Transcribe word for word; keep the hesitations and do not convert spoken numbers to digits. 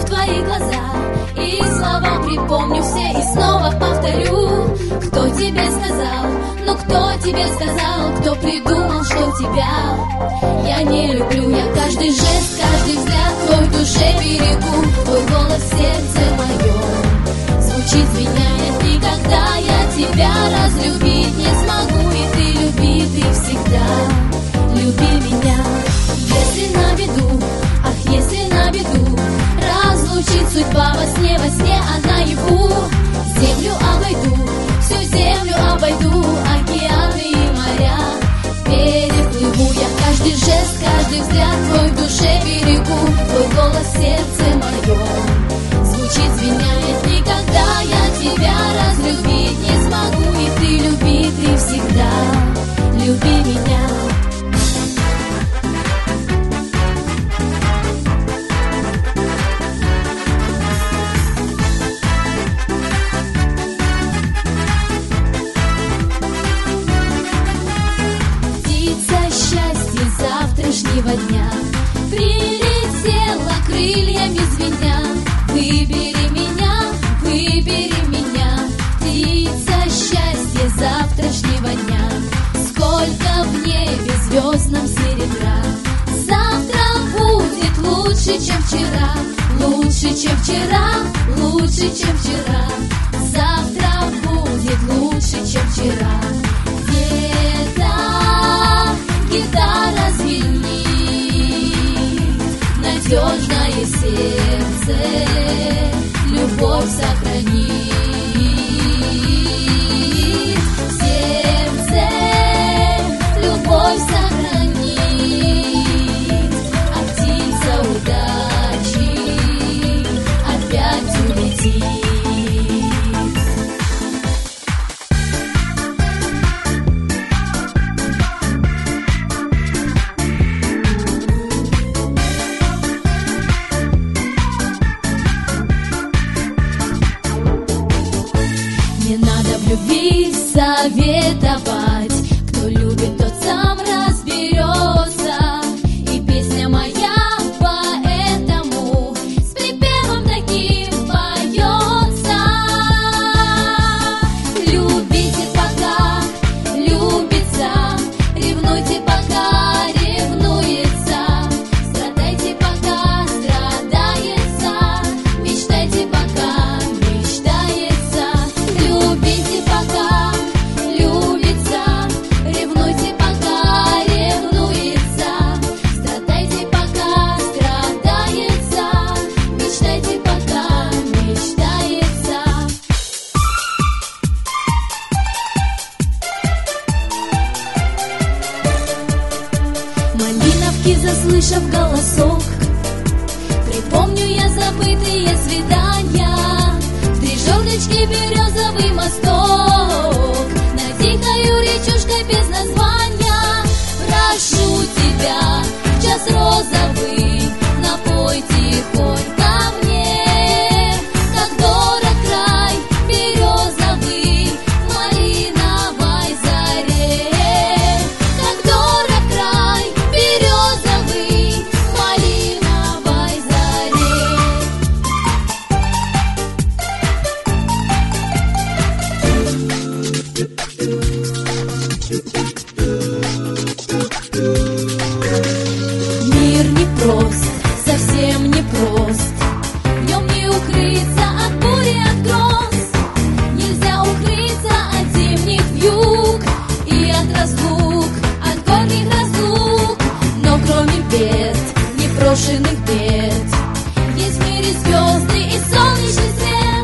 твои глаза, и слова припомню все и снова повторю. Кто тебе сказал, ну кто тебе сказал, кто придумал, что тебя я не люблю? Я каждый жест, каждый взгляд твой в душе берегу, твой голос в сердце моем звучит, звеняет. Никогда я тебя разлюбить не смогу, и ты люби, ты всегда люби меня. Если на беду, ах, если на беду разлучит судьба во сне, во сне, а наяву землю обойду, всю землю обойду, океаны и моря переплыву. Я каждый жест, каждый взгляд твой в душе берегу, твой голос в сердце моем звучит, звеняет. Никогда я тебя разлюбить не смогу, и ты люби, ты всегда люби меня. Завтрашнего дня прилетела крыльями звеня. Выбери меня, выбери меня, птица счастья завтрашнего дня. Сколько в небе звездном серебра, завтра будет лучше, чем вчера, лучше, чем вчера, лучше, чем вчера. Завтра будет лучше, чем вчера. Где-то гитара звенит, надежное сердце любовь сохранит. В сердце любовь сохранит, а птица удачи опять улетит. Любви советовать, кто любит, тот сам разберется. И песня моя поэтому с припевом таким поется. Любите пока любится, ревнуйте пока ревнуется, страдайте пока страдается, мечтайте пока мечтается. Любите пока любится, ревнуйте пока ревнуется, страдайте пока страдается, мечтайте пока мечтается. Малиновки, заслышав голосок, припомню я забытые свидания. В три жердочки березовый мосток, над тихою речушкой без названия. Прошу тебя, в час розовый, напой тихонько мне, как дорог край березовый в малиновой заре, как дорог край березовый в малиновой заре. Мир непрост, совсем непрост, в нем не укрыться от бури, от гроз. Нельзя укрыться от зимних вьюг и от разлук, от горних разлук. Но кроме бед, непрошенных бед, есть в мире звезды и солнечный свет.